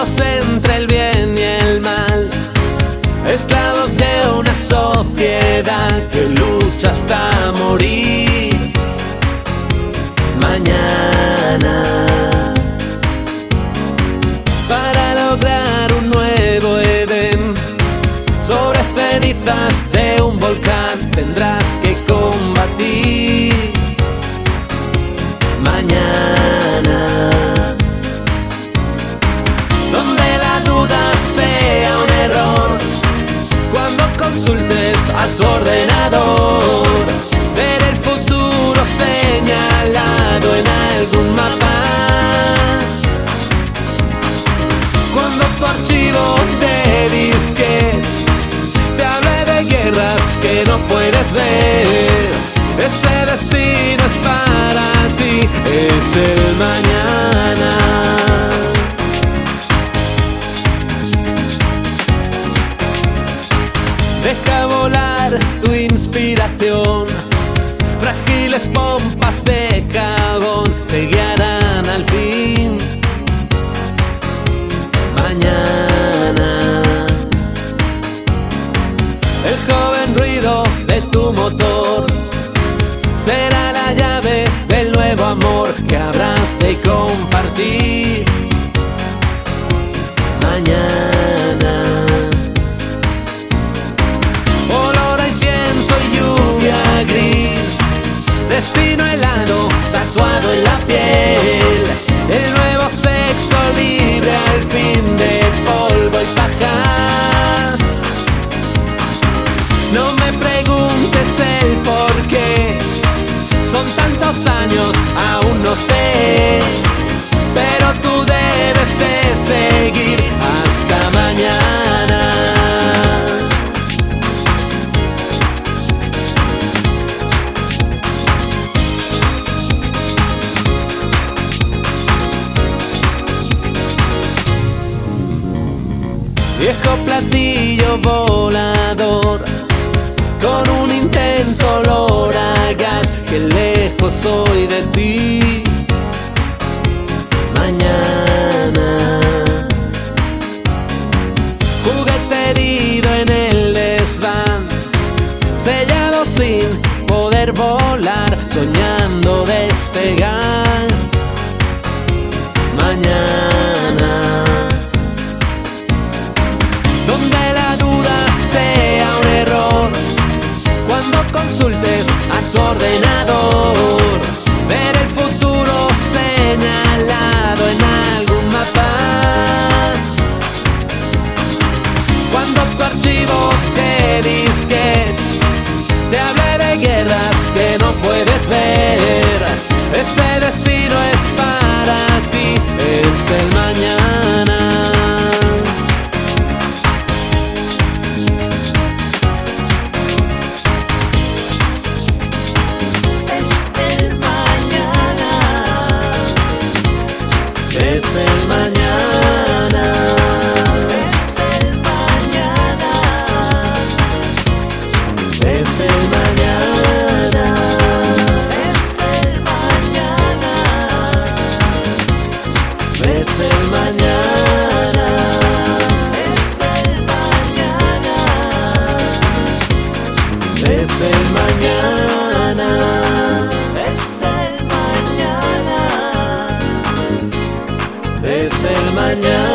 perdidos entre el bien y el mal, esclavos de una sociedad que lucha hasta morir. Mañana, para lograr un nuevo Edén, sobre cenizas de un volcán tendrás que combatir. Mañana, donde la duda sea un error, cuando consultes a tu ordenador, ver el futuro señalado en algún mapa. Cuando tu archivo de disquete te hable de guerras que no puedes ver, ese destino es para ti, es el mañana. Deja volar tu inspiración, frágiles pompas de jabón te guiarán al fin. Mañana, el joven ruido de tu motor será la llave del nuevo amor que habrás de compartir. Mañana, olor a incienso y lluvia gris, destino helado tatuado en la piel, el nuevo sexo libre al fin de polvo y paja. No me preguntes el por qué, son tantos años, aún no sé, pero tú debes de seguir hasta mañana. Viejo platillo volador, con un intenso olor a gas, que lejos soy de ti. Mañana, juguete herido en el desván, sellado sin poder volar, soñando despegar. Mañana, donde la duda sea un error, cuando consultes a tu ordenador, ver el futuro señalado en algún mapa. Cuando tu archivo de disquete te hable de guerras que no puedes ver, ese destino es para ti, es el mañana. Es el mañana, es el mañana, es el mañana, es el mañana, es el mañana, es el mañana, es el mañana, es el mañana. Es el mañana.